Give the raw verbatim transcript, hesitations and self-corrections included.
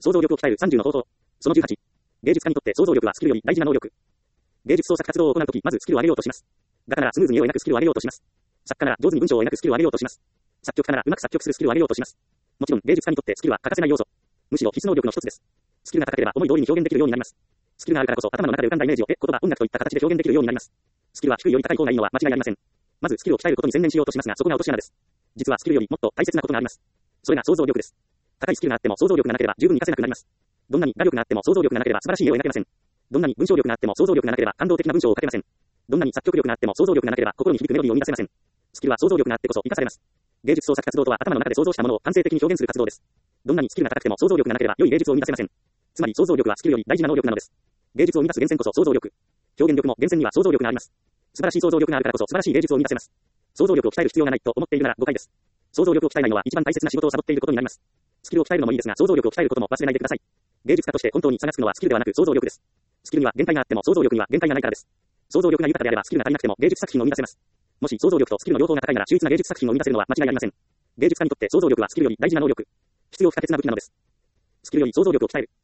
想像力を鍛えるさんじゅうの方法。そのじゅうはち。芸術家にとって想像力はスキルより大事な能力。芸術創作活動を行うとき、まずスキルを上げようとします。画家ならスムーズに絵を描くスキルを上げようとします。作家なら上手に文章を描くスキルを上げようとします。作曲家ならうまく作曲するスキルを上げようとします。もちろん芸術家にとってスキルは欠かせない要素。むしろ必須能力の一つです。スキルが高ければ思い通りに表現できるようになります。スキルがあるからこそ頭の中で浮かんだイメージを絵、言葉、音楽といった形で表現できるようになります。スキルは低いより高い方がいいのは間違いありません。まずスキルを鍛えることに専念しようとしますが、そこが落とし穴です。実はスキルよりもっと大切なことがあります。それが想像力です。高いスキルがあっても想像力がなければ十分に活かせなくなります。どんなに画力があっても想像力がなければ素晴らしい絵を描けません。どんなに文章力があっても想像力がなければ感動的な文章を書けません。どんなに作曲力があっても想像力がなければ心に響くメロディーを生み出せません。スキルは想像力があってこそ生かされます。芸術創作活動とは頭の中で想像したものを感性的に表現する活動です。どんなにスキルが高くても想像力がなければ良い芸術を生み出せません。つまり想像力はスキルより大事な能力なのです。芸術を生み出す源泉こそ想像力。表現力も源泉には想像力があります。素晴らしい想像力があるからこそ素晴らしい芸術を生み出せます。想像力を鍛える必要がないと思っているなら誤解です。想像力を鍛えないのは一番大切な仕事をサボっていることになります。スキルを鍛えるのもいいですが、想像力を鍛えることも忘れないでください。芸術家として本当に差がつくのはスキルではなく想像力です。スキルには限界があっても想像力には限界がないからです。想像力が豊かであればスキルが足りなくても芸術作品を生み出せます。もし想像力とスキルの両方が高いなら秀逸な芸術作品を生み出せるのは間違いありません。芸術家にとって想像力はスキルより大事な能力。必要不可欠な武器なのです。スキルより想像力を鍛える。